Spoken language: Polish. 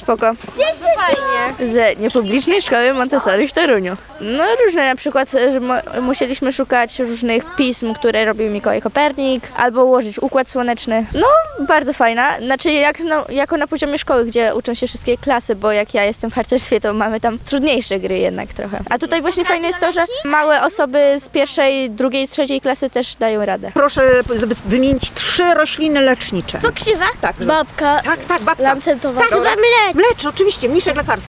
spoko. Fajnie. Z niepublicznej szkoły Montessori w Toruniu. No różne, na przykład, że musieliśmy szukać różnych pism, które robił Mikołaj Kopernik, albo ułożyć układ słoneczny. No, bardzo fajna. Znaczy, jako na poziomie szkoły, gdzie uczą się wszystkie klasy, bo jak ja jestem w harcerstwie, to mamy tam trudniejsze gry jednak trochę. A tutaj właśnie fajne jest to, że małe osoby z pierwszej, drugiej, trzeciej klasy też dają radę. Proszę wymienić 3 rośliny lecznicze. Pokrzywa? Tak, Babka. tak, babka. Lancentowa. Tak, Chyba mleczna. Mlecz, oczywiście, mniszek lekarski.